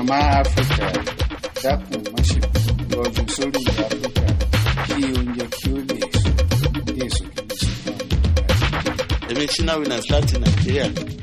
Áfíríkà dákun má ṣe rọ̀jò sórí ilẹ̀ Áfíríkà kí oúnjẹ kí ó lè èso kí lè so fún àwọn. Èmi China Winners láti Nàìjíríà.